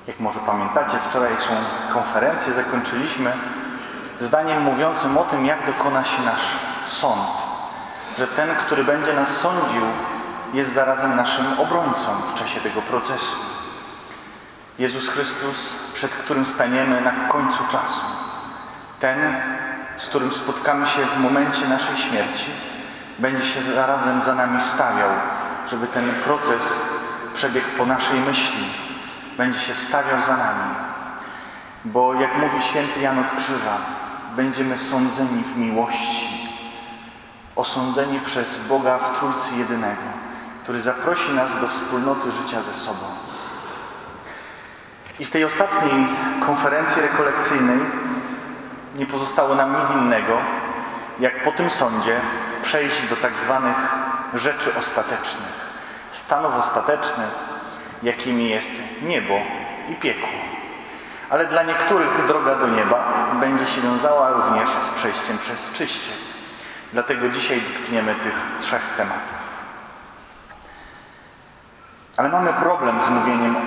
Jak może pamiętacie, wczorajszą konferencję zakończyliśmy zdaniem mówiącym o tym, jak dokona się nasz sąd. Że ten, który będzie nas sądził, jest zarazem naszym obrońcą w czasie tego procesu. Jezus Chrystus, przed którym staniemy na końcu czasu. Ten, z którym spotkamy się w momencie naszej śmierci, będzie się zarazem za nami wstawiał, żeby ten proces przebiegł po naszej myśli. Będzie się wstawiał za nami. Bo jak mówi święty Jan od Krzyża, będziemy sądzeni w miłości. Osądzeni przez Boga w Trójcy Jedynego, który zaprosi nas do wspólnoty życia ze sobą. I w tej ostatniej konferencji rekolekcyjnej nie pozostało nam nic innego, jak po tym sądzie przejść do tak zwanych rzeczy ostatecznych, stanów ostatecznych, jakimi jest niebo i piekło. Ale dla niektórych droga do nieba będzie się wiązała również z przejściem przez czyściec. Dlatego dzisiaj dotkniemy tych trzech tematów. Ale mamy problem z mówieniem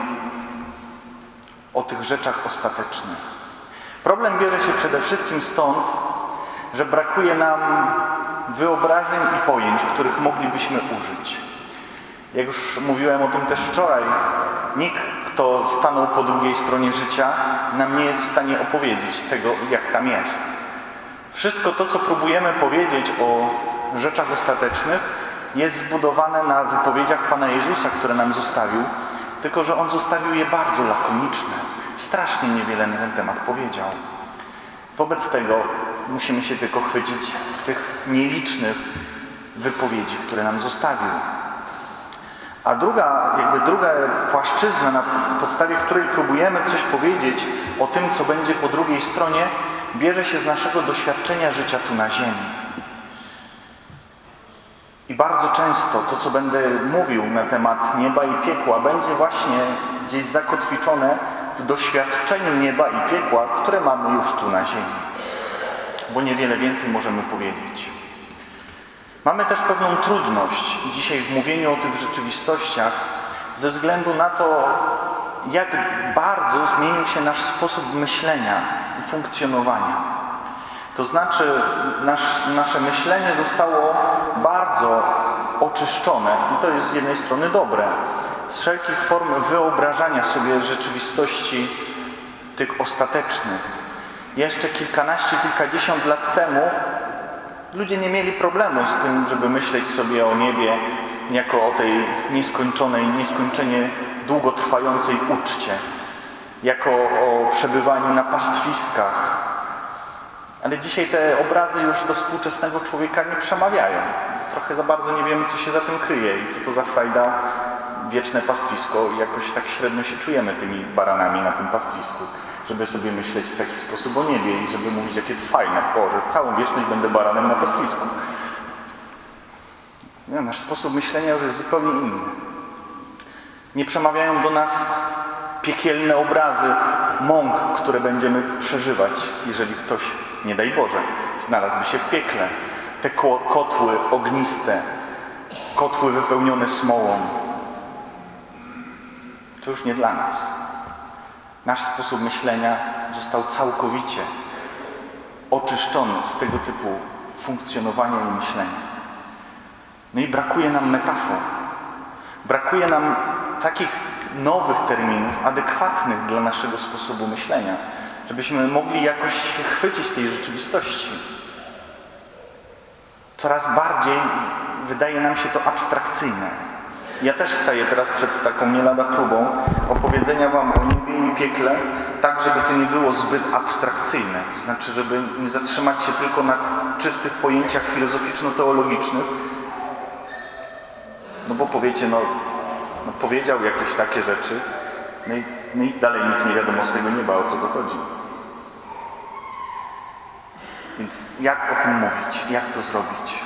o tych rzeczach ostatecznych. Problem bierze się przede wszystkim stąd, że brakuje nam wyobrażeń i pojęć, których moglibyśmy użyć. Jak już mówiłem o tym też wczoraj, nikt, kto stanął po drugiej stronie życia, nam nie jest w stanie opowiedzieć tego, jak tam jest. Wszystko to, co próbujemy powiedzieć o rzeczach ostatecznych, jest zbudowane na wypowiedziach Pana Jezusa, które nam zostawił, tylko że On zostawił je bardzo lakoniczne. Strasznie niewiele na ten temat powiedział. Wobec tego musimy się tylko chwycić tych nielicznych wypowiedzi, które nam zostawił. A druga płaszczyzna, na podstawie której próbujemy coś powiedzieć o tym, co będzie po drugiej stronie, bierze się z naszego doświadczenia życia tu na ziemi. I bardzo często to, co będę mówił na temat nieba i piekła, będzie właśnie gdzieś zakotwiczone w doświadczeniu nieba i piekła, które mamy już tu na ziemi. Bo niewiele więcej możemy powiedzieć. Mamy też pewną trudność dzisiaj w mówieniu o tych rzeczywistościach ze względu na to, jak bardzo zmienił się nasz sposób myślenia i funkcjonowania. To znaczy, nasze myślenie zostało bardzo oczyszczone i to jest z jednej strony dobre, z wszelkich form wyobrażania sobie rzeczywistości tych ostatecznych. Jeszcze kilkanaście, kilkadziesiąt lat temu ludzie nie mieli problemu z tym, żeby myśleć sobie o niebie jako o tej nieskończonej, nieskończenie długotrwającej uczcie, jako o przebywaniu na pastwiskach. Ale dzisiaj te obrazy już do współczesnego człowieka nie przemawiają. Trochę za bardzo nie wiemy, co się za tym kryje i co to za frajda wieczne pastwisko i jakoś tak średnio się czujemy tymi baranami na tym pastwisku, żeby sobie myśleć w taki sposób o niebie i żeby mówić, jakie to fajne, że całą wieczność będę baranem na pastwisku. No, nasz sposób myślenia już jest zupełnie inny. Nie przemawiają do nas piekielne obrazy mąk, które będziemy przeżywać, jeżeli ktoś, nie daj Boże, znalazłby się w piekle. Te kotły ogniste, kotły wypełnione smołą. To już nie dla nas. Nasz sposób myślenia został całkowicie oczyszczony z tego typu funkcjonowania i myślenia. No i brakuje nam metafor. Brakuje nam takich nowych terminów, adekwatnych dla naszego sposobu myślenia, żebyśmy mogli jakoś się chwycić tej rzeczywistości. Coraz bardziej wydaje nam się to abstrakcyjne. Ja też staję teraz przed taką nie lada próbą opowiedzenia wam o niebie i piekle, tak żeby to nie było zbyt abstrakcyjne. To znaczy, żeby nie zatrzymać się tylko na czystych pojęciach filozoficzno-teologicznych. No bo powiecie, no powiedział jakieś takie rzeczy, no i dalej nic nie wiadomo z tego nieba, o co to chodzi. Więc jak o tym mówić? Jak to zrobić?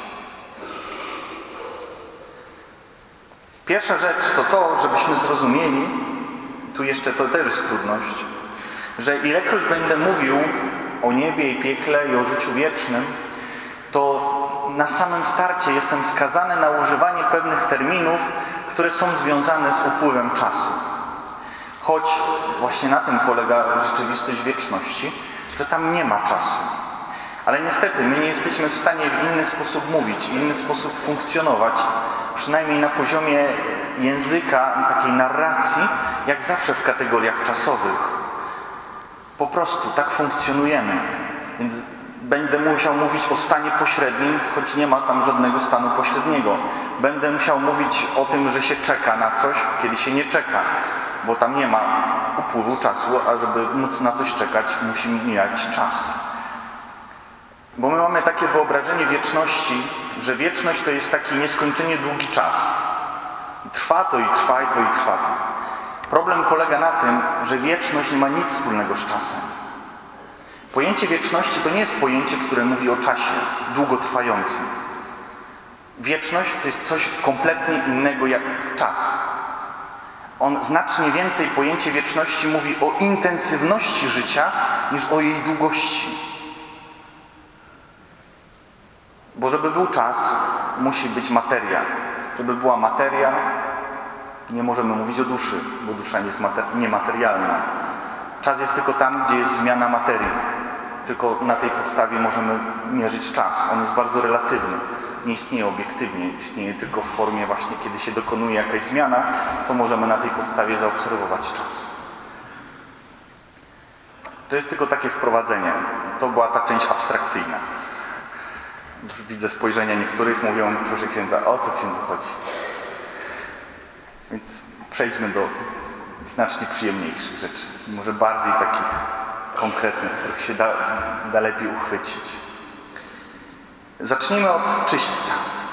Pierwsza rzecz to, żebyśmy zrozumieli, tu jeszcze to też jest trudność, że ilekroć będę mówił o niebie i piekle i o życiu wiecznym, to na samym starcie jestem skazany na używanie pewnych terminów, które są związane z upływem czasu. Choć właśnie na tym polega rzeczywistość wieczności, że tam nie ma czasu. Ale niestety my nie jesteśmy w stanie w inny sposób mówić, w inny sposób funkcjonować, przynajmniej na poziomie języka, takiej narracji, jak zawsze w kategoriach czasowych. Po prostu tak funkcjonujemy. Więc będę musiał mówić o stanie pośrednim, choć nie ma tam żadnego stanu pośredniego. Będę musiał mówić o tym, że się czeka na coś, kiedy się nie czeka, bo tam nie ma upływu czasu, a żeby móc na coś czekać, musi mijać czas. Bo my mamy takie wyobrażenie wieczności, że wieczność to jest taki nieskończenie długi czas. Trwa to i trwa i to i trwa to. Problem polega na tym, że wieczność nie ma nic wspólnego z czasem. Pojęcie wieczności to nie jest pojęcie, które mówi o czasie długotrwającym. Wieczność to jest coś kompletnie innego jak czas. Znacznie więcej pojęcie wieczności mówi o intensywności życia niż o jej długości. Bo żeby był czas, musi być materia. Żeby była materia, nie możemy mówić o duszy, bo dusza jest niematerialna. Czas jest tylko tam, gdzie jest zmiana materii. Tylko na tej podstawie możemy mierzyć czas. On jest bardzo relatywny. Nie istnieje obiektywnie. Istnieje tylko w formie właśnie, kiedy się dokonuje jakaś zmiana, to możemy na tej podstawie zaobserwować czas. To jest tylko takie wprowadzenie. To była ta część abstrakcyjna. Widzę spojrzenia niektórych, mówią, proszę księdza, o co księdzu chodzi? Więc przejdźmy do znacznie przyjemniejszych rzeczy. Może bardziej takich konkretnych, których się da lepiej uchwycić. Zacznijmy od czyśćca.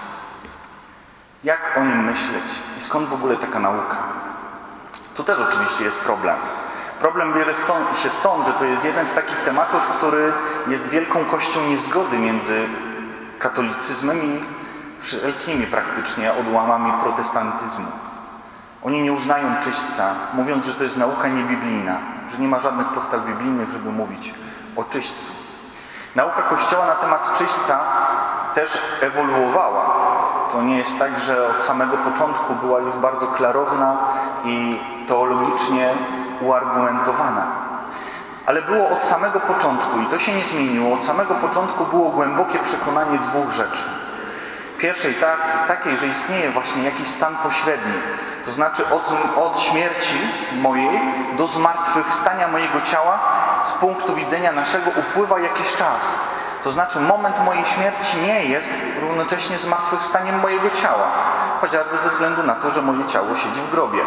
Jak o nim myśleć i skąd w ogóle taka nauka? Tu też oczywiście jest problem. Problem bierze się stąd, że to jest jeden z takich tematów, który jest wielką kością niezgody między katolicyzmem i wszelkimi praktycznie odłamami protestantyzmu. Oni nie uznają czyśćca, mówiąc, że to jest nauka niebiblijna, że nie ma żadnych podstaw biblijnych, żeby mówić o czyśćcu. Nauka Kościoła na temat czyśćca też ewoluowała. To nie jest tak, że od samego początku była już bardzo klarowna i teologicznie uargumentowana. Ale było od samego początku i to się nie zmieniło. Od samego początku było głębokie przekonanie dwóch rzeczy. Pierwszej takiej, że istnieje właśnie jakiś stan pośredni. To znaczy od śmierci mojej do zmartwychwstania mojego ciała z punktu widzenia naszego upływa jakiś czas. To znaczy moment mojej śmierci nie jest równocześnie zmartwychwstaniem mojego ciała. Chociażby ze względu na to, że moje ciało siedzi w grobie.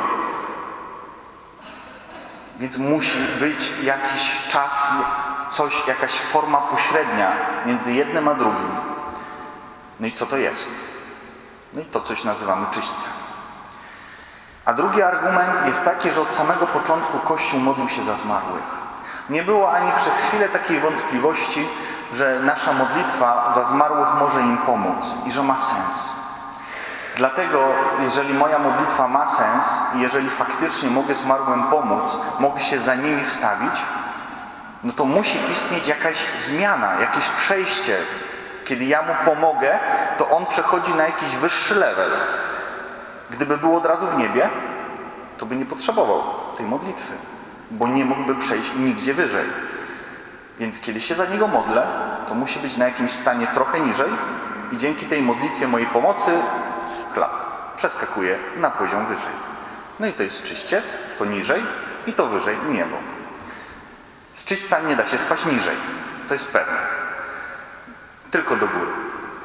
Więc musi być jakiś czas, jakaś forma pośrednia między jednym a drugim. No i co to jest? No i to coś nazywamy czyśćcem. A drugi argument jest taki, że od samego początku Kościół modlił się za zmarłych. Nie było ani przez chwilę takiej wątpliwości, że nasza modlitwa za zmarłych może im pomóc i że ma sens. Dlatego, jeżeli moja modlitwa ma sens i jeżeli faktycznie mogę zmarłym pomóc, mogę się za nimi wstawić, no to musi istnieć jakaś zmiana, jakieś przejście. Kiedy ja mu pomogę, to on przechodzi na jakiś wyższy level. Gdyby był od razu w niebie, to by nie potrzebował tej modlitwy, bo nie mógłby przejść nigdzie wyżej. Więc kiedy się za niego modlę, to musi być na jakimś stanie trochę niżej i dzięki tej modlitwie mojej pomocy przeskakuje na poziom wyżej. No i to jest czyściec, to niżej i to wyżej niebo. Z czyśćca nie da się spaść niżej, to jest pewne. Tylko do góry.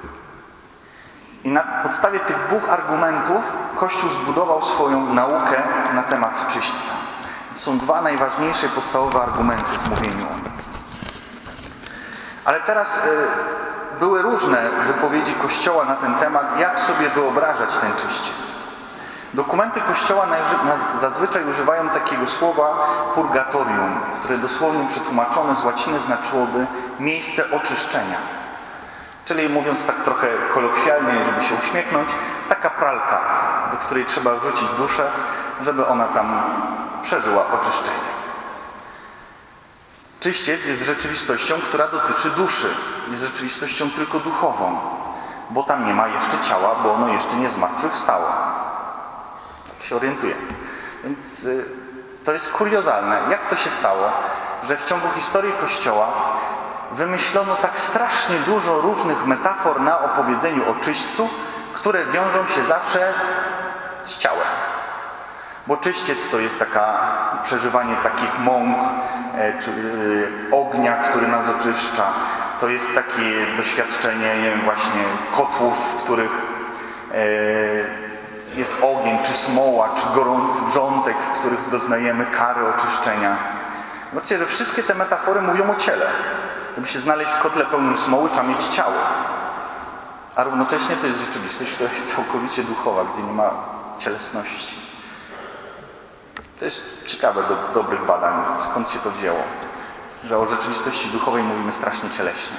I na podstawie tych dwóch argumentów Kościół zbudował swoją naukę na temat czyśćca. To są dwa najważniejsze podstawowe argumenty w mówieniu o nim. Ale teraz były różne wypowiedzi Kościoła na ten temat, jak sobie wyobrażać ten czyściec. Dokumenty Kościoła zazwyczaj używają takiego słowa purgatorium, które dosłownie przetłumaczone z łaciny znaczyłoby miejsce oczyszczenia. Czyli mówiąc tak trochę kolokwialnie, żeby się uśmiechnąć, taka pralka, do której trzeba wrzucić duszę, żeby ona tam przeżyła oczyszczenie. Czyściec jest rzeczywistością, która dotyczy duszy. Jest rzeczywistością tylko duchową, bo tam nie ma jeszcze ciała, bo ono jeszcze nie zmartwychwstało. Tak się orientuję. Więc To jest kuriozalne. Jak to się stało, że w ciągu historii Kościoła wymyślono tak strasznie dużo różnych metafor na opowiedzeniu o czyśćcu, które wiążą się zawsze z ciałem. Bo czyściec to jest przeżywanie takich mąk, czy ognia, który nas oczyszcza. To jest takie doświadczenie, nie wiem, właśnie kotłów, w których jest ogień, czy smoła, czy gorący wrzątek, w których doznajemy kary oczyszczenia. Zobaczcie, że wszystkie te metafory mówią o ciele. Żeby się znaleźć w kotle pełnym smoły, trzeba mieć ciało. A równocześnie to jest rzeczywistość, która jest całkowicie duchowa, gdzie nie ma cielesności. To jest ciekawe do dobrych badań, skąd się to wzięło, że o rzeczywistości duchowej mówimy strasznie cieleśnie.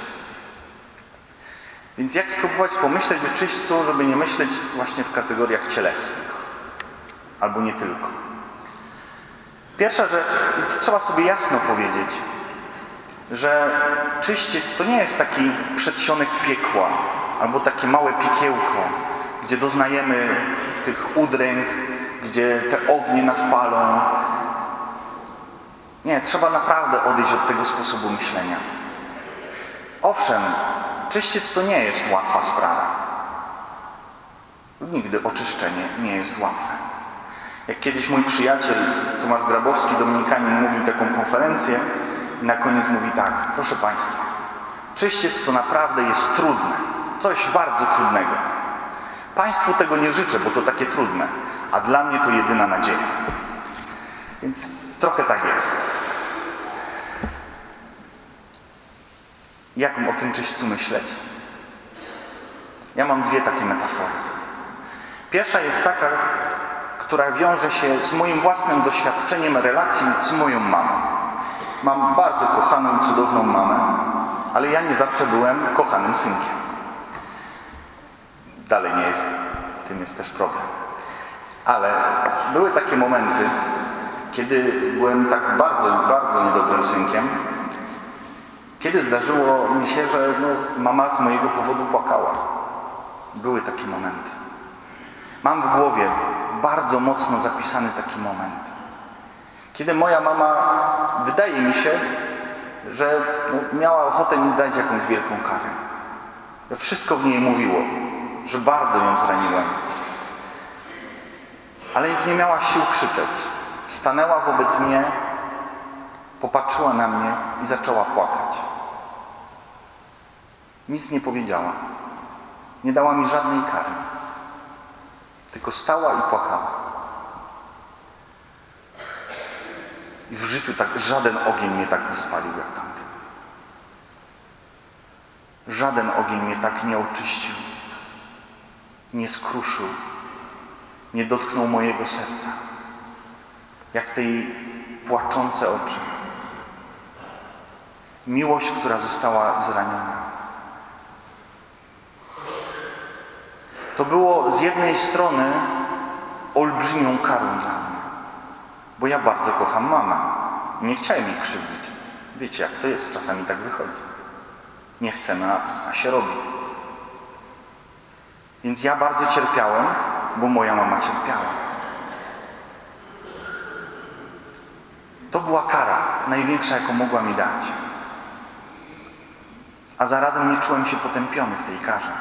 Więc jak spróbować pomyśleć o czyśćcu, żeby nie myśleć właśnie w kategoriach cielesnych, albo nie tylko. Pierwsza rzecz, i to trzeba sobie jasno powiedzieć, że czyściec to nie jest taki przedsionek piekła, albo takie małe piekiełko, gdzie doznajemy tych udręk, gdzie te ognie nas palą. Nie, trzeba naprawdę odejść od tego sposobu myślenia. Owszem, czyściec to nie jest łatwa sprawa. Nigdy oczyszczenie nie jest łatwe. Jak kiedyś mój przyjaciel Tomasz Grabowski, dominikanin, mówił taką konferencję i na koniec mówi tak: proszę Państwa, czyściec to naprawdę jest trudne. Coś bardzo trudnego. Państwu tego nie życzę, bo to takie trudne. A dla mnie to jedyna nadzieja. Więc trochę tak jest. Jak o tym czyśćcu myśleć? Ja mam dwie takie metafory. Pierwsza jest taka, która wiąże się z moim własnym doświadczeniem relacji z moją mamą. Mam bardzo kochaną, cudowną mamę, ale ja nie zawsze byłem kochanym synkiem. Dalej nie jest. W tym jest też problem. Ale były takie momenty, kiedy byłem tak bardzo, bardzo niedobrym synkiem, kiedy zdarzyło mi się, że mama z mojego powodu płakała. Były takie momenty. Mam w głowie bardzo mocno zapisany taki moment, kiedy moja mama, wydaje mi się, że miała ochotę mi dać jakąś wielką karę. Wszystko w niej mówiło, że bardzo ją zraniłem. Ale już nie miała sił krzyczeć. Stanęła wobec mnie, popatrzyła na mnie i zaczęła płakać. Nic nie powiedziała. Nie dała mi żadnej kary. Tylko stała i płakała. I w życiu żaden ogień mnie tak nie spalił jak tamten. Żaden ogień mnie tak nie oczyścił, nie skruszył, nie dotknął mojego serca, jak tej płaczące oczy. Miłość, która została zraniona. To było z jednej strony olbrzymią karą dla mnie, bo ja bardzo kocham mamę. Nie chciałem jej krzywdzić. Wiecie, jak to jest, czasami tak wychodzi. Nie chcemy, a się robi. Więc ja bardzo cierpiałem, bo moja mama cierpiała. To była kara, największa, jaką mogła mi dać. A zarazem nie czułem się potępiony w tej karze.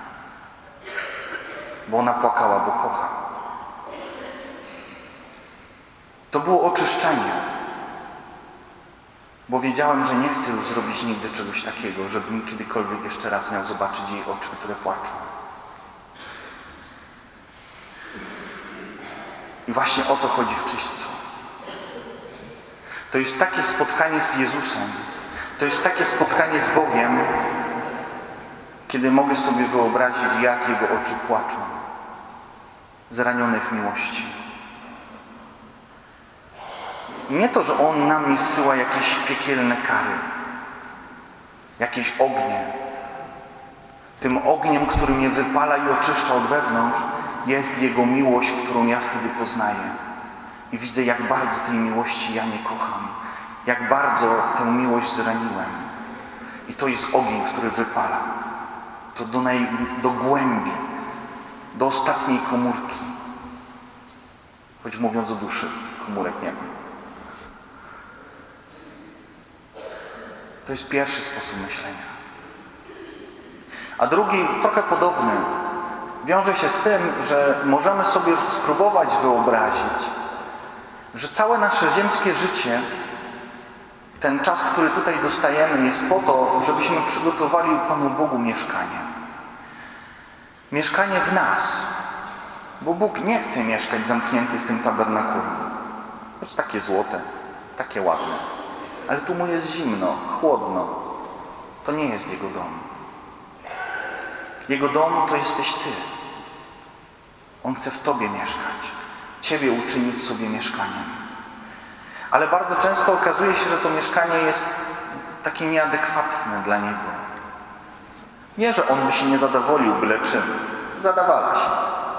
Bo ona płakała, bo kocha. To było oczyszczenie. Bo wiedziałem, że nie chcę już zrobić nigdy czegoś takiego, żebym kiedykolwiek jeszcze raz miał zobaczyć jej oczy, które płaczą. I właśnie o to chodzi w czyśćcu. To jest takie spotkanie z Jezusem. To jest takie spotkanie z Bogiem, kiedy mogę sobie wyobrazić, jak Jego oczy płaczą, zranione w miłości. Nie to, że On na mnie zsyła jakieś piekielne kary, jakieś ognie. Tym ogniem, który mnie wypala i oczyszcza od wewnątrz, jest Jego miłość, którą ja wtedy poznaję. I widzę, jak bardzo tej miłości ja nie kocham. Jak bardzo tę miłość zraniłem. I to jest ogień, który wypala. To do głębi, do ostatniej komórki. Choć mówiąc o duszy, komórek nie ma. To jest pierwszy sposób myślenia. A drugi, trochę podobny, wiąże się z tym, że możemy sobie spróbować wyobrazić, że całe nasze ziemskie życie, ten czas, który tutaj dostajemy, jest po to, żebyśmy przygotowali Panu Bogu mieszkanie. Mieszkanie w nas. Bo Bóg nie chce mieszkać zamknięty w tym tabernakulum. Choć takie złote, takie ładne. Ale tu mu jest zimno, chłodno. To nie jest Jego dom. Jego dom to jesteś Ty. On chce w Tobie mieszkać. Ciebie uczynić sobie mieszkaniem. Ale bardzo często okazuje się, że to mieszkanie jest takie nieadekwatne dla Niego. Nie, że On by się nie zadowolił byle czym. Zadawala się.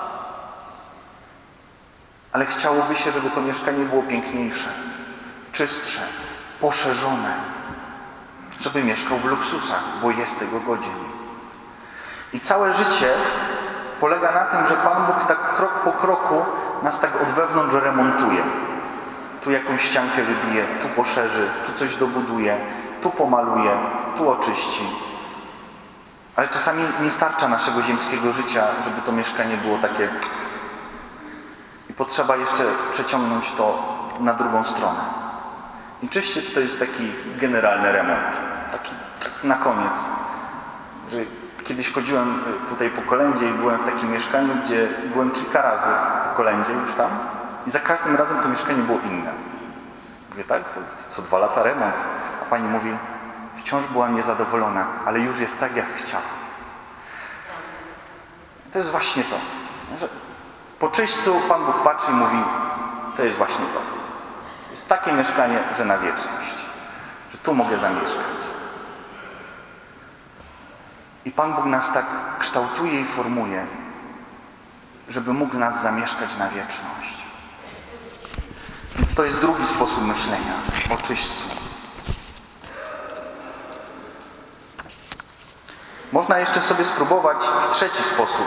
Ale chciałoby się, żeby to mieszkanie było piękniejsze, czystsze, poszerzone. Żeby mieszkał w luksusach, bo jest tego godzien. I całe życie polega na tym, że Pan Bóg tak krok po kroku nas tak od wewnątrz remontuje. Tu jakąś ściankę wybije, tu poszerzy, tu coś dobuduje, tu pomaluje, tu oczyści. Ale czasami nie starcza naszego ziemskiego życia, żeby to mieszkanie było takie... I potrzeba jeszcze przeciągnąć to na drugą stronę. I czyściec to jest taki generalny remont. Taki na koniec. Że kiedyś chodziłem tutaj po kolędzie i byłem w takim mieszkaniu, gdzie byłem kilka razy po kolędzie już tam. I za każdym razem to mieszkanie było inne. Mówię, tak? Co 2 lata remont. A pani mówi, wciąż była niezadowolona, ale już jest tak, jak chciała. To jest właśnie to. Że po czyśćcu Pan Bóg patrzy i mówi, to jest właśnie to. To jest takie mieszkanie, że na wieczność. Że tu mogę zamieszkać. I Pan Bóg nas tak kształtuje i formuje, żeby mógł nas zamieszkać na wieczność. Więc to jest drugi sposób myślenia o czyśćcu. Można jeszcze sobie spróbować w trzeci sposób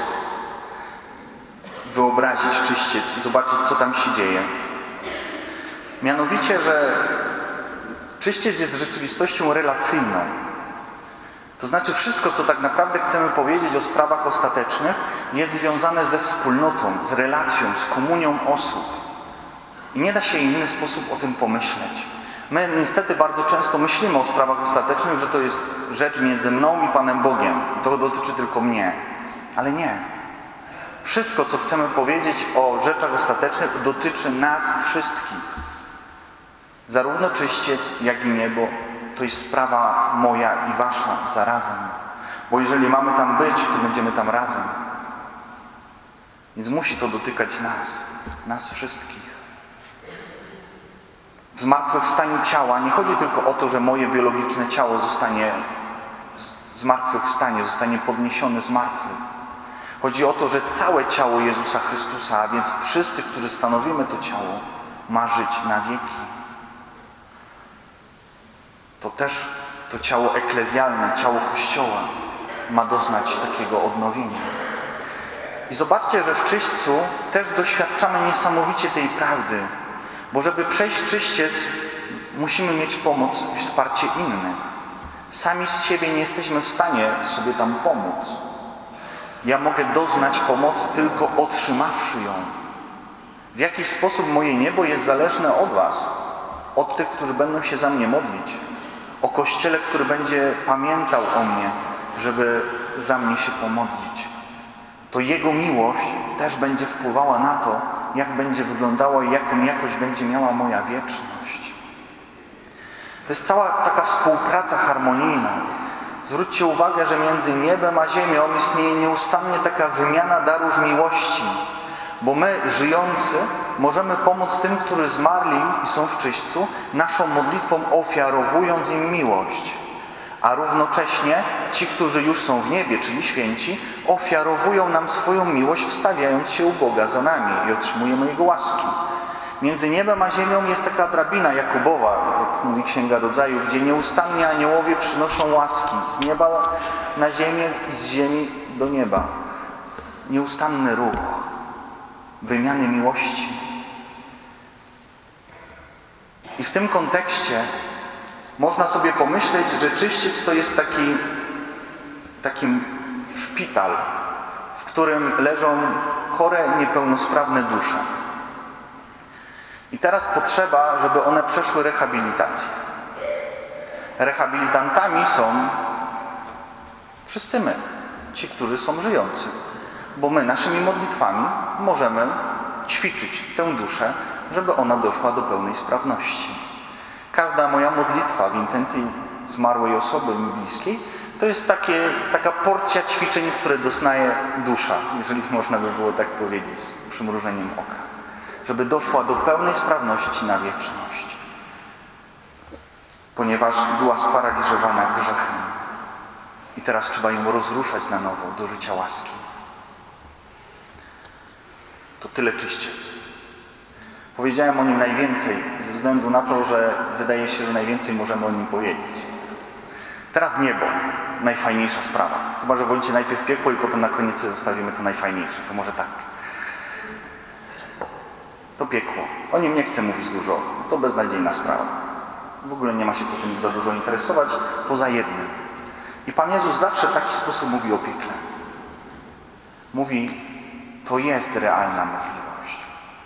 wyobrazić czyściec i zobaczyć, co tam się dzieje. Mianowicie, że czyściec jest rzeczywistością relacyjną. To znaczy wszystko, co tak naprawdę chcemy powiedzieć o sprawach ostatecznych, jest związane ze wspólnotą, z relacją, z komunią osób. I nie da się w inny sposób o tym pomyśleć. My niestety bardzo często myślimy o sprawach ostatecznych, że to jest rzecz między mną i Panem Bogiem. To dotyczy tylko mnie. Ale nie. Wszystko, co chcemy powiedzieć o rzeczach ostatecznych, dotyczy nas wszystkich. Zarówno czyściec, jak i niebo to jest sprawa moja i wasza zarazem. Bo jeżeli mamy tam być, to będziemy tam razem. Więc musi to dotykać nas wszystkich. W zmartwychwstaniu ciała nie chodzi tylko o to, że moje biologiczne ciało zostanie podniesione z martwych. Chodzi o to, że całe ciało Jezusa Chrystusa, a więc wszyscy, którzy stanowimy to ciało, ma żyć na wieki. To też to ciało eklezjalne, ciało Kościoła ma doznać takiego odnowienia. I zobaczcie, że w czyśćcu też doświadczamy niesamowicie tej prawdy, bo żeby przejść czyściec, musimy mieć pomoc i wsparcie innych. Sami z siebie nie jesteśmy w stanie sobie tam pomóc. Ja mogę doznać pomocy tylko otrzymawszy ją. W jaki sposób moje niebo jest zależne od was, od tych, którzy będą się za mnie modlić, o Kościele, który będzie pamiętał o mnie, żeby za mnie się pomodlić. To Jego miłość też będzie wpływała na to, jak będzie wyglądała i jaką jakość będzie miała moja wieczność. To jest cała taka współpraca harmonijna. Zwróćcie uwagę, że między niebem a ziemią istnieje nieustannie taka wymiana darów miłości. Bo my, żyjący, możemy pomóc tym, którzy zmarli i są w czyśćcu, naszą modlitwą ofiarowując im miłość. A równocześnie ci, którzy już są w niebie, czyli święci, ofiarowują nam swoją miłość, wstawiając się u Boga za nami i otrzymujemy Jego łaski. Między niebem a ziemią jest taka drabina Jakubowa, jak mówi Księga Rodzaju, gdzie nieustannie aniołowie przynoszą łaski z nieba na ziemię i z ziemi do nieba. Nieustanny ruch wymiany miłości. I w tym kontekście Można sobie pomyśleć, że czyściec to jest taki szpital, w którym leżą chore, niepełnosprawne dusze. I teraz potrzeba, żeby one przeszły rehabilitację. Rehabilitantami są wszyscy my, ci, którzy są żyjący. Bo my naszymi modlitwami możemy ćwiczyć tę duszę, żeby ona doszła do pełnej sprawności. Każda moja modlitwa w intencji zmarłej osoby mi bliskiej to jest taka porcja ćwiczeń, które doznaje dusza, jeżeli można by było tak powiedzieć, z przymrużeniem oka. Żeby doszła do pełnej sprawności na wieczność. Ponieważ była sparaliżowana grzechem. I teraz trzeba ją rozruszać na nowo do życia łaski. To tyle czyściec. Powiedziałem o nim najwięcej, ze względu na to, że wydaje się, że najwięcej możemy o nim powiedzieć. Teraz niebo. Najfajniejsza sprawa. Chyba że wolicie najpierw piekło i potem na koniec zostawimy to najfajniejsze. To może tak. To piekło. O nim nie chcę mówić dużo. To beznadziejna sprawa. W ogóle nie ma się co tym za dużo interesować, poza jednym. I Pan Jezus zawsze w taki sposób mówi o piekle. Mówi, to jest realna możliwość.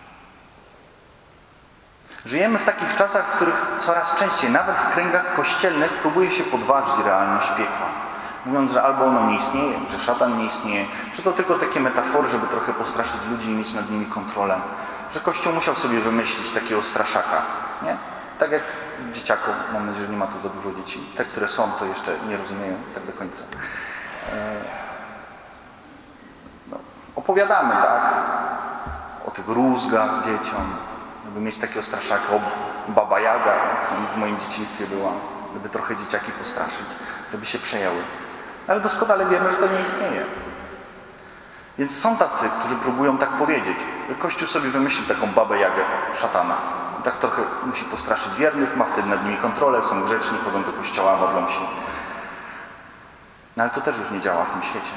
Żyjemy w takich czasach, w których coraz częściej, nawet w kręgach kościelnych, próbuje się podważyć realność piekła. Mówiąc, że albo ono nie istnieje, że szatan nie istnieje, że to tylko takie metafory, żeby trochę postraszyć ludzi i mieć nad nimi kontrolę. Że Kościół musiał sobie wymyślić takiego straszaka. Nie? Tak jak dzieciakom, mam nadzieję, że nie ma tu za dużo dzieci. Te, które są, to jeszcze nie rozumieją tak do końca. Opowiadamy, tak? O tych rózgach dzieciom, żeby mieć takiego straszaka, o Baba Jaga, przynajmniej w moim dzieciństwie była, żeby trochę dzieciaki postraszyć, żeby się przejęły. Ale doskonale wiemy, że to nie istnieje. Więc są tacy, którzy próbują tak powiedzieć, że Kościół sobie wymyśli taką Babę Jagę, szatana. I tak trochę musi postraszyć wiernych, ma wtedy nad nimi kontrolę, są grzeczni, chodzą do kościoła, modlą się. No ale to też już nie działa w tym świecie.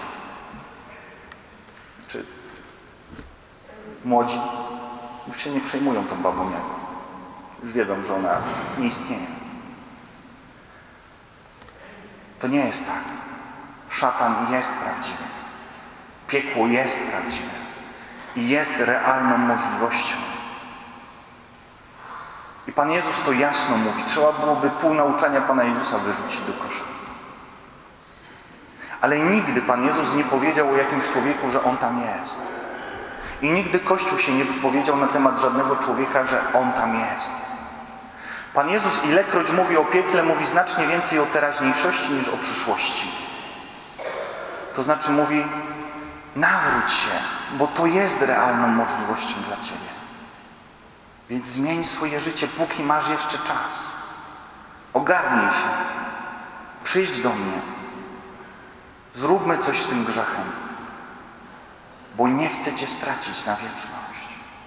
Czy młodzi już się nie przejmują tą babą Jagą. Już wiedzą, że ona nie istnieje. To nie jest tak. Szatan jest prawdziwy. Piekło jest prawdziwe. I jest realną możliwością. I Pan Jezus to jasno mówi. Trzeba byłoby pół nauczania Pana Jezusa wyrzucić do kosza. Ale nigdy Pan Jezus nie powiedział o jakimś człowieku, że on tam jest. I nigdy Kościół się nie wypowiedział na temat żadnego człowieka, że on tam jest. Pan Jezus ilekroć mówi o piekle, mówi znacznie więcej o teraźniejszości niż o przyszłości. To znaczy mówi, nawróć się, bo to jest realną możliwością dla Ciebie. Więc zmień swoje życie, póki masz jeszcze czas. Ogarnij się. Przyjdź do mnie. Zróbmy coś z tym grzechem. Bo nie chcę Cię stracić na wieczność.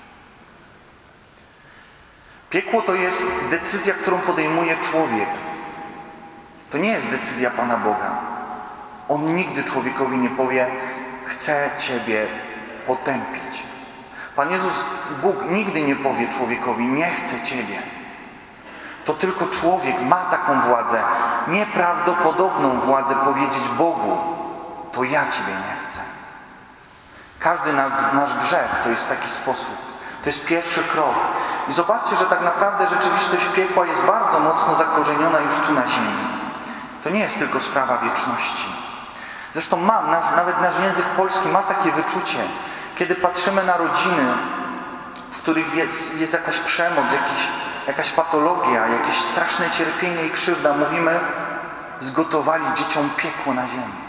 Piekło to jest decyzja, którą podejmuje człowiek. To nie jest decyzja Pana Boga. On nigdy człowiekowi nie powie, chcę Ciebie potępić. Pan Jezus, Bóg nigdy nie powie człowiekowi, nie chcę Ciebie. To tylko człowiek ma taką władzę, nieprawdopodobną władzę powiedzieć Bogu, to ja Ciebie nie chcę. Każdy nasz grzech to jest taki sposób. To jest pierwszy krok. I zobaczcie, że tak naprawdę rzeczywistość piekła jest bardzo mocno zakorzeniona już tu na ziemi. To nie jest tylko sprawa wieczności. Zresztą nawet nasz język polski ma takie wyczucie, kiedy patrzymy na rodziny, w których jest jakaś przemoc, jakaś patologia, jakieś straszne cierpienie i krzywda, mówimy, zgotowali dzieciom piekło na ziemi.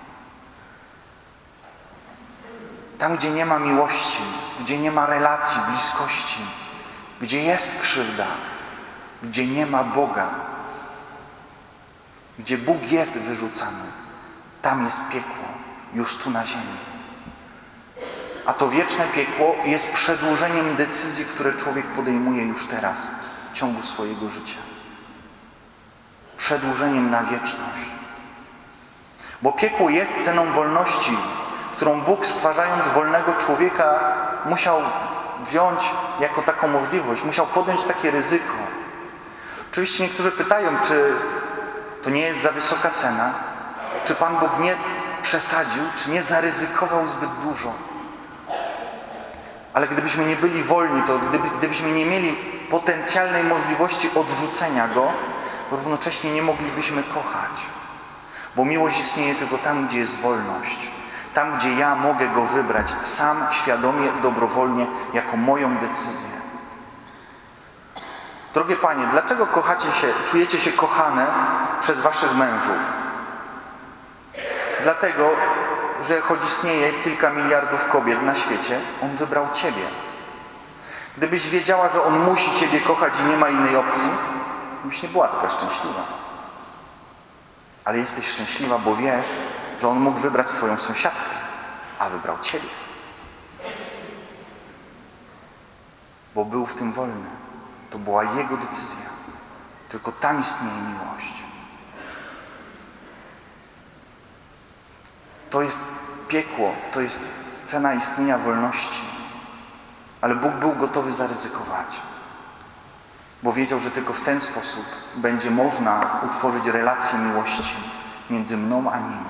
Tam, gdzie nie ma miłości, gdzie nie ma relacji, bliskości, gdzie jest krzywda, gdzie nie ma Boga, gdzie Bóg jest wyrzucany, tam jest piekło, już tu na ziemi. A to wieczne piekło jest przedłużeniem decyzji, które człowiek podejmuje już teraz, w ciągu swojego życia. Przedłużeniem na wieczność. Bo piekło jest ceną wolności, którą Bóg, stwarzając wolnego człowieka, musiał wziąć jako taką możliwość, musiał podjąć takie ryzyko. Oczywiście niektórzy pytają, czy to nie jest za wysoka cena, czy Pan Bóg nie przesadził, czy nie zaryzykował zbyt dużo. Ale gdybyśmy nie byli wolni, to gdybyśmy nie mieli potencjalnej możliwości odrzucenia Go, równocześnie nie moglibyśmy kochać. Bo miłość istnieje tylko tam, gdzie jest wolność. Tam, gdzie ja mogę Go wybrać sam, świadomie, dobrowolnie, jako moją decyzję. Drogie Panie, dlaczego czujecie się kochane przez Waszych mężów? Dlatego, że choć istnieje kilka miliardów kobiet na świecie, On wybrał Ciebie. Gdybyś wiedziała, że On musi Ciebie kochać i nie ma innej opcji, byś nie była taka szczęśliwa. Ale jesteś szczęśliwa, bo wiesz, że On mógł wybrać swoją sąsiadkę, a wybrał Ciebie. Bo był w tym wolny. To była Jego decyzja. Tylko tam istnieje miłość. To jest piekło, to jest cena istnienia wolności. Ale Bóg był gotowy zaryzykować. Bo wiedział, że tylko w ten sposób będzie można utworzyć relację miłości między mną a Nim.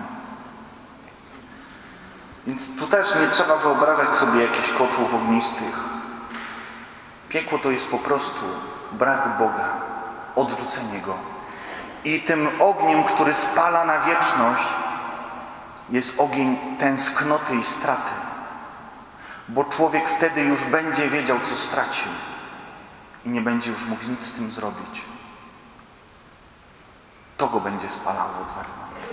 Więc tu też nie trzeba wyobrażać sobie jakichś kotłów ognistych. Piekło to jest po prostu brak Boga, odrzucenie Go. I tym ogniem, który spala na wieczność, jest ogień tęsknoty i straty. Bo człowiek wtedy już będzie wiedział, co stracił. I nie będzie już mógł nic z tym zrobić. To go będzie spalało od wewnątrz.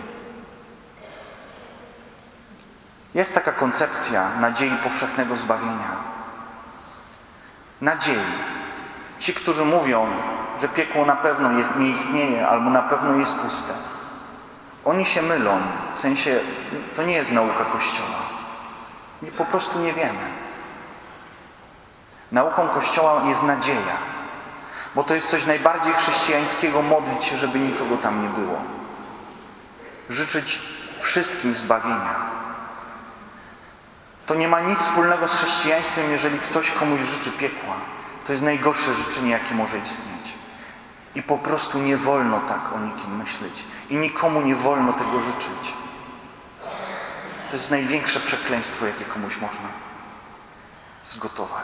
Jest taka koncepcja nadziei powszechnego zbawienia. Nadziei. Ci, którzy mówią, że piekło na pewno nie istnieje, albo na pewno jest puste. Oni się mylą. W sensie, to nie jest nauka Kościoła. My po prostu nie wiemy. Nauką Kościoła jest nadzieja. Bo to jest coś najbardziej chrześcijańskiego, modlić się, żeby nikogo tam nie było. Życzyć wszystkim zbawienia. To nie ma nic wspólnego z chrześcijaństwem, jeżeli ktoś komuś życzy piekła. To jest najgorsze życzenie, jakie może istnieć. I po prostu nie wolno tak o nikim myśleć. I nikomu nie wolno tego życzyć. To jest największe przekleństwo, jakie komuś można zgotować.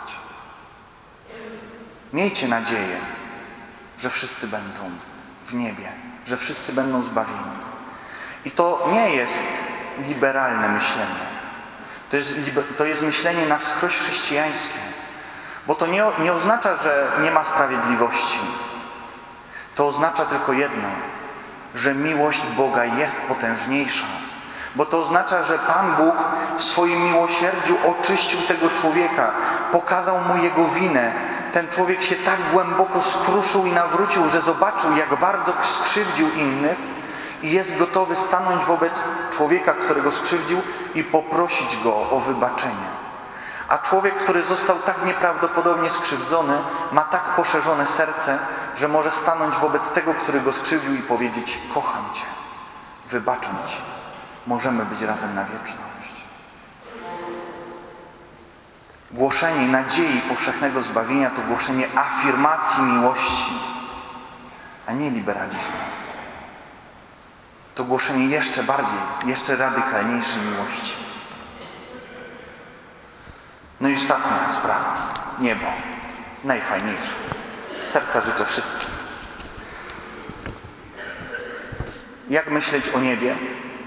Miejcie nadzieję, że wszyscy będą w niebie, że wszyscy będą zbawieni. I to nie jest liberalne myślenie. To jest myślenie na wskroś chrześcijańskie. Bo to nie oznacza, że nie ma sprawiedliwości. To oznacza tylko jedno, że miłość Boga jest potężniejsza. Bo to oznacza, że Pan Bóg w swoim miłosierdziu oczyścił tego człowieka, pokazał mu jego winę. Ten człowiek się tak głęboko skruszył i nawrócił, że zobaczył, jak bardzo skrzywdził innych i jest gotowy stanąć wobec człowieka, którego skrzywdził i poprosić go o wybaczenie. A człowiek, który został tak nieprawdopodobnie skrzywdzony, ma tak poszerzone serce, że może stanąć wobec tego, który go skrzywdził i powiedzieć: kocham Cię, wybaczam Ci, możemy być razem na wieczność. Głoszenie nadziei powszechnego zbawienia to głoszenie afirmacji miłości, a nie liberalizmu. To głoszenie jeszcze bardziej, jeszcze radykalniejszej miłości. No i ostatnia sprawa. Niebo. Najfajniejsze. Z serca życzę wszystkim. Jak myśleć o niebie?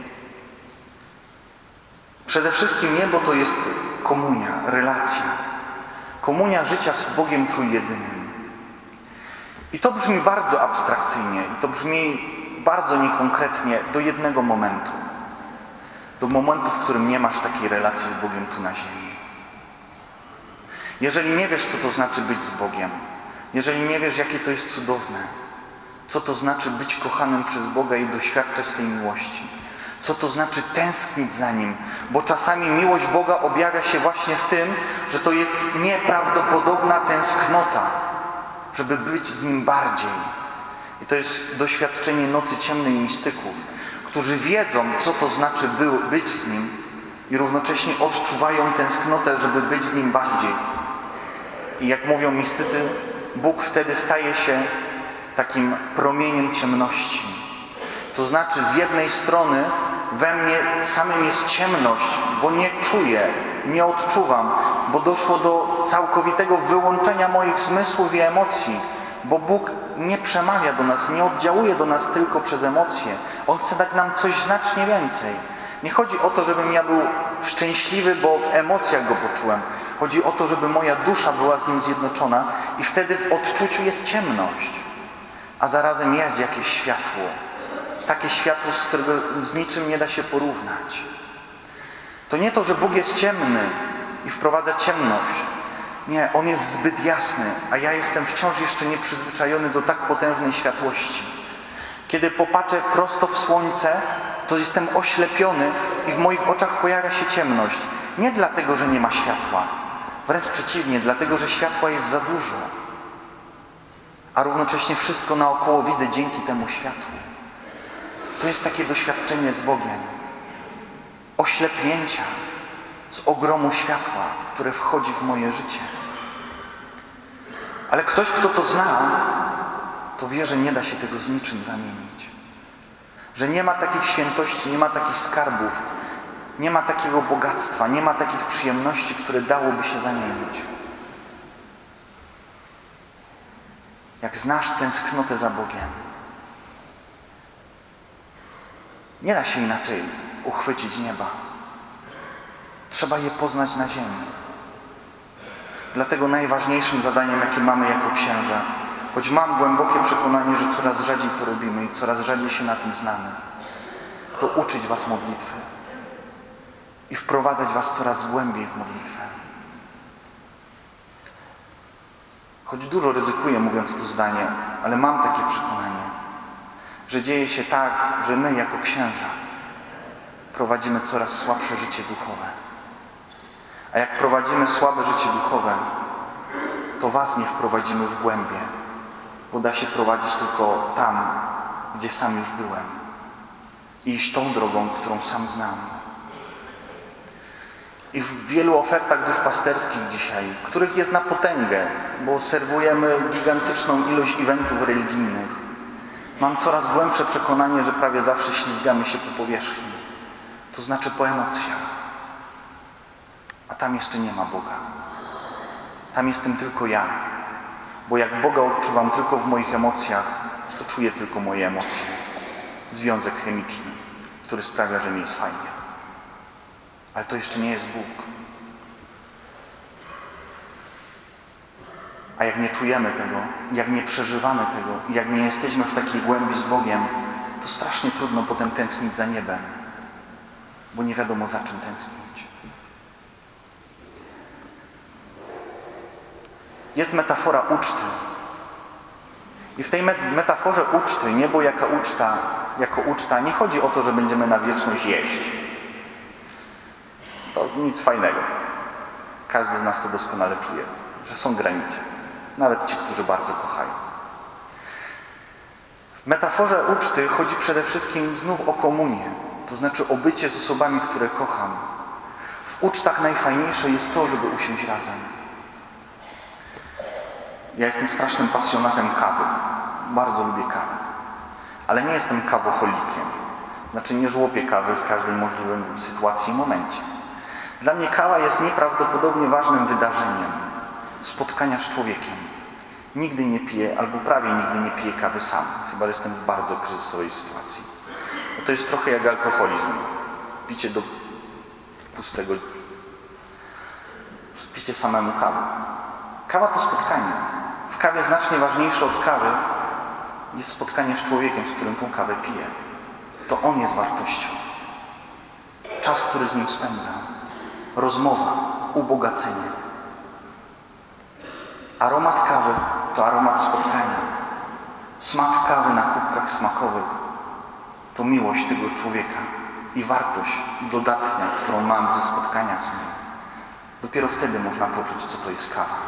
Przede wszystkim niebo to jest komunia, relacja. Komunia życia z Bogiem Trójjedynym. I to brzmi bardzo abstrakcyjnie. I to brzmi bardzo niekonkretnie do jednego momentu. Do momentu, w którym nie masz takiej relacji z Bogiem tu na ziemi. Jeżeli nie wiesz, co to znaczy być z Bogiem, jeżeli nie wiesz, jakie to jest cudowne, co to znaczy być kochanym przez Boga i doświadczać tej miłości, co to znaczy tęsknić za Nim, bo czasami miłość Boga objawia się właśnie w tym, że to jest nieprawdopodobna tęsknota, żeby być z Nim bardziej. I to jest doświadczenie nocy ciemnej mistyków, którzy wiedzą, co to znaczy być z Nim i równocześnie odczuwają tęsknotę, żeby być z Nim bardziej. I jak mówią mistycy, Bóg wtedy staje się takim promieniem ciemności. To znaczy z jednej strony we mnie samym jest ciemność, bo nie czuję, nie odczuwam, bo doszło do całkowitego wyłączenia moich zmysłów i emocji, bo Bóg nie przemawia do nas, nie oddziałuje do nas tylko przez emocje. On chce dać nam coś znacznie więcej. Nie chodzi o to, żebym ja był szczęśliwy, bo w emocjach Go poczułem. Chodzi o to, żeby moja dusza była z Nim zjednoczona i wtedy w odczuciu jest ciemność, a zarazem jest jakieś światło. Takie światło, z którego z niczym nie da się porównać. To nie to, że Bóg jest ciemny i wprowadza ciemność. Nie, On jest zbyt jasny, a ja jestem wciąż jeszcze nieprzyzwyczajony do tak potężnej światłości. Kiedy popatrzę prosto w słońce, to jestem oślepiony i w moich oczach pojawia się ciemność. Nie dlatego, że nie ma światła. Wręcz przeciwnie, dlatego, że światła jest za dużo. A równocześnie wszystko naokoło widzę dzięki temu światłu. To jest takie doświadczenie z Bogiem. Oślepnięcia z ogromu światła, które wchodzi w moje życie. Ale ktoś, kto to zna, to wie, że nie da się tego z niczym zamienić. Że nie ma takich świętości, nie ma takich skarbów, nie ma takiego bogactwa, nie ma takich przyjemności, które dałoby się zamienić. Jak znasz tęsknotę za Bogiem, nie da się inaczej uchwycić nieba. Trzeba je poznać na ziemi. Dlatego najważniejszym zadaniem, jakie mamy jako księża, choć mam głębokie przekonanie, że coraz rzadziej to robimy i coraz rzadziej się na tym znamy, to uczyć was modlitwy i wprowadzać was coraz głębiej w modlitwę. Choć dużo ryzykuję, mówiąc to zdanie, ale mam takie przekonanie, że dzieje się tak, że my jako księża prowadzimy coraz słabsze życie duchowe. A jak prowadzimy słabe życie duchowe, to was nie wprowadzimy w głębie, bo da się prowadzić tylko tam, gdzie sam już byłem. I iść tą drogą, którą sam znam. I w wielu ofertach duszpasterskich dzisiaj, których jest na potęgę, bo serwujemy gigantyczną ilość eventów religijnych, mam coraz głębsze przekonanie, że prawie zawsze ślizgamy się po powierzchni. To znaczy po emocjach. A tam jeszcze nie ma Boga. Tam jestem tylko ja. Bo jak Boga odczuwam tylko w moich emocjach, to czuję tylko moje emocje. Związek chemiczny, który sprawia, że mi jest fajnie. Ale to jeszcze nie jest Bóg. A jak nie czujemy tego, jak nie przeżywamy tego, jak nie jesteśmy w takiej głębi z Bogiem, to strasznie trudno potem tęsknić za niebem, bo nie wiadomo, za czym tęsknić. Jest metafora uczty. I w tej metaforze uczty, niebo jako uczta, nie chodzi o to, że będziemy na wieczność jeść. To nic fajnego. Każdy z nas to doskonale czuje, że są granice. Nawet ci, którzy bardzo kochają. W metaforze uczty chodzi przede wszystkim znów o komunię. To znaczy o bycie z osobami, które kocham. W ucztach najfajniejsze jest to, żeby usiąść razem. Ja jestem strasznym pasjonatem kawy. Bardzo lubię kawę. Ale nie jestem kawoholikiem. Znaczy nie żłopię kawy w każdej możliwej sytuacji i momencie. Dla mnie kawa jest nieprawdopodobnie ważnym wydarzeniem spotkania z człowiekiem. Nigdy nie piję, albo prawie nigdy nie piję kawy sam. Chyba że jestem w bardzo kryzysowej sytuacji. Bo to jest trochę jak alkoholizm. Picie do pustego... Picie samemu kawy. Kawa to spotkanie. W kawie znacznie ważniejsze od kawy jest spotkanie z człowiekiem, z którym tą kawę piję. To on jest wartością. Czas, który z nim spędzam. Rozmowa, ubogacenie. Aromat kawy to aromat spotkania. Smak kawy na kubkach smakowych to miłość tego człowieka i wartość dodatnia, którą mam ze spotkania z nim. Dopiero wtedy można poczuć, co to jest kawa.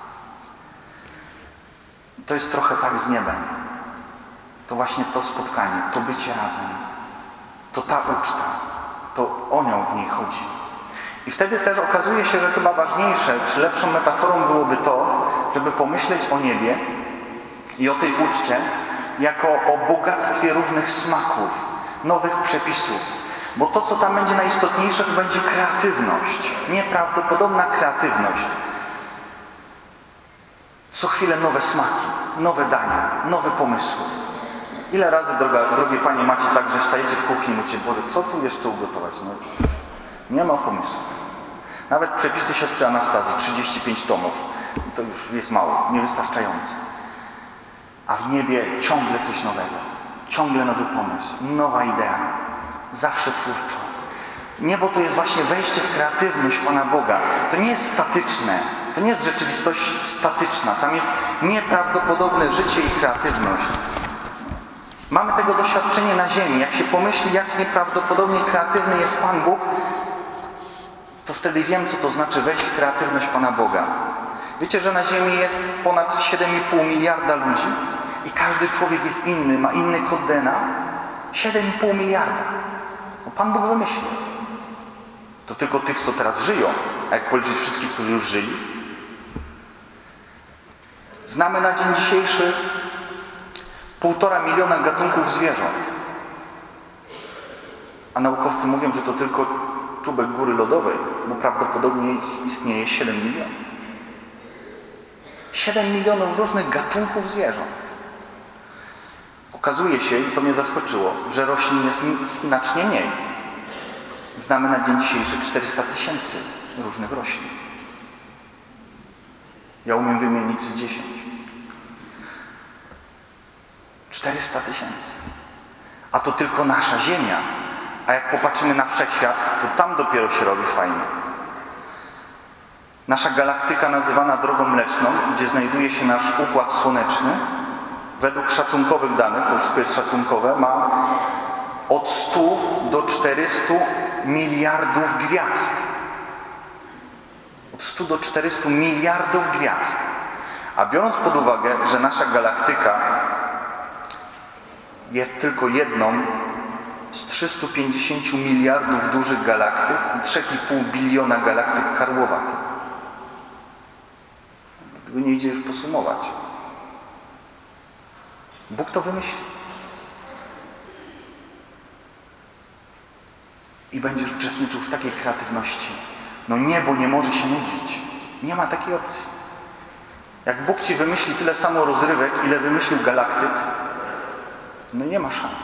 To jest trochę tak z niebem. To właśnie to spotkanie, to bycie razem, to ta uczta, to o nią w niej chodzi. I wtedy też okazuje się, że chyba ważniejsze, czy lepszą metaforą byłoby to, żeby pomyśleć o niebie i o tej uczcie jako o bogactwie różnych smaków, nowych przepisów. Bo to, co tam będzie najistotniejsze, to będzie kreatywność. Nieprawdopodobna kreatywność. Co chwilę nowe smaki, nowe dania, nowe pomysły. Ile razy, drogie panie, macie tak, że stajecie w kuchni i mówicie: Boże, co tu jeszcze ugotować? No, nie ma pomysłu. Nawet przepisy siostry Anastazji, 35 tomów. To już jest mało, niewystarczające. A w niebie ciągle coś nowego. Ciągle nowy pomysł, nowa idea. Zawsze twórczo. Niebo to jest właśnie wejście w kreatywność Pana Boga. To nie jest statyczne. To nie jest rzeczywistość statyczna. Tam jest nieprawdopodobne życie i kreatywność. Mamy tego doświadczenie na ziemi. Jak się pomyśli, jak nieprawdopodobnie kreatywny jest Pan Bóg, to wtedy wiem, co to znaczy wejść w kreatywność Pana Boga. Wiecie, że na ziemi jest ponad 7,5 miliarda ludzi i każdy człowiek jest inny, ma inny kod DNA? 7,5 miliarda. Bo Pan Bóg wymyślił. To tylko tych, co teraz żyją. A jak policzyć wszystkich, którzy już żyli? Znamy na dzień dzisiejszy 1,5 miliona gatunków zwierząt. A naukowcy mówią, że to tylko czubek góry lodowej, bo prawdopodobnie istnieje 7 milionów. 7 milionów różnych gatunków zwierząt. Okazuje się, i to mnie zaskoczyło, że roślin jest znacznie mniej. Znamy na dzień dzisiejszy 400 000 różnych roślin. Ja umiem wymienić z 10. 400 000. A to tylko nasza Ziemia. A jak popatrzymy na wszechświat, to tam dopiero się robi fajnie. Nasza galaktyka nazywana Drogą Mleczną, gdzie znajduje się nasz Układ Słoneczny, według szacunkowych danych, to wszystko jest szacunkowe, ma od 100 do 400 miliardów gwiazd. Od 100 do 400 miliardów gwiazd. A biorąc pod uwagę, że nasza galaktyka jest tylko jedną z 350 miliardów dużych galaktyk i 3,5 biliona galaktyk karłowatych. Tego nie idzie już posumować. Bóg to wymyślił. I będziesz uczestniczył w takiej kreatywności. No niebo nie może się nudzić. Nie ma takiej opcji. Jak Bóg ci wymyśli tyle samo rozrywek, ile wymyślił galaktyk, no nie ma szans.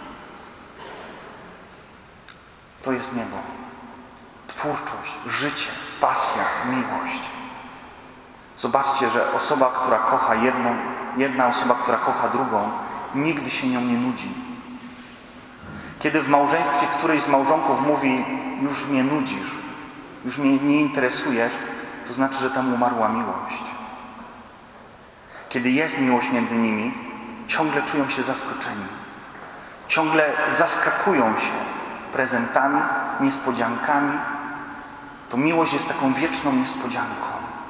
To jest niebo. Twórczość, życie, pasja, miłość. Zobaczcie, że osoba, która kocha jedna osoba, która kocha drugą, nigdy się nią nie nudzi. Kiedy w małżeństwie któryś z małżonków mówi: już mnie nudzisz, już mnie nie interesujesz, to znaczy, że tam umarła miłość. Kiedy jest miłość między nimi, ciągle czują się zaskoczeni. Ciągle zaskakują się prezentami, niespodziankami. To miłość jest taką wieczną niespodzianką.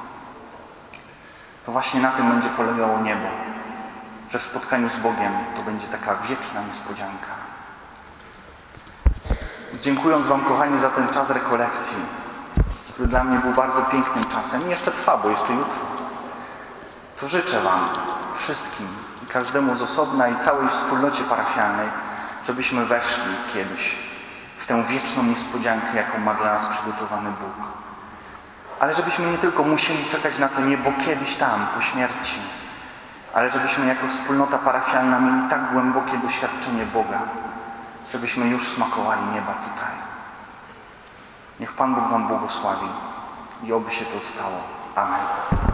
To właśnie na tym będzie polegało niebo. Że w spotkaniu z Bogiem to będzie taka wieczna niespodzianka. Dziękując Wam, kochani, za ten czas rekolekcji, który dla mnie był bardzo pięknym czasem i jeszcze trwa, bo jeszcze jutro, to życzę Wam wszystkim, każdemu z osobna i całej wspólnocie parafialnej, żebyśmy weszli kiedyś w tę wieczną niespodziankę, jaką ma dla nas przygotowany Bóg. Ale żebyśmy nie tylko musieli czekać na to niebo kiedyś tam, po śmierci, ale żebyśmy jako wspólnota parafialna mieli tak głębokie doświadczenie Boga, żebyśmy już smakowali nieba tutaj. Niech Pan Bóg Wam błogosławi i oby się to stało. Amen.